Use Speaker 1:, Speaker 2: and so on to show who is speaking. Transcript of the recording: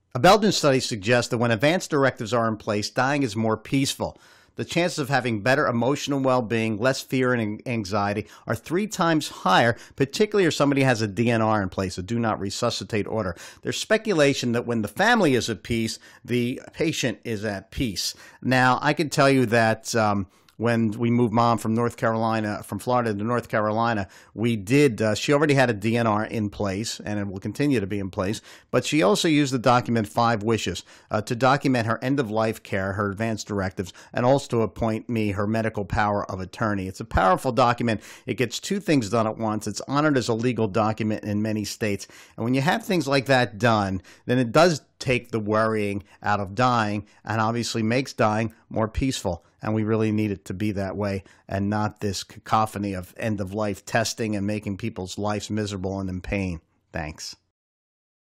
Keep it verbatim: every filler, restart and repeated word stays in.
Speaker 1: A Belgian study suggests that when advance directives are in place, dying is more peaceful. The chances of having better emotional well-being, less fear and anxiety are three times higher, particularly if somebody has a D N R in place, a do not resuscitate order. There's speculation that when the family is at peace, the patient is at peace. Now, I can tell you that um, when we moved mom from North Carolina, from Florida to North Carolina, we did, uh, she already had a D N R in place, and it will continue to be in place, but she also used the document Five Wishes uh, to document her end-of-life care, her advance directives, and also to appoint me her medical power of attorney. It's a powerful document. It gets two things done at once. It's honored as a legal document in many states, and when you have things like that done, then it does take the worrying out of dying and obviously makes dying more peaceful. And we really need it to be that way and not this cacophony of end-of-life testing and making people's lives miserable and in pain. Thanks.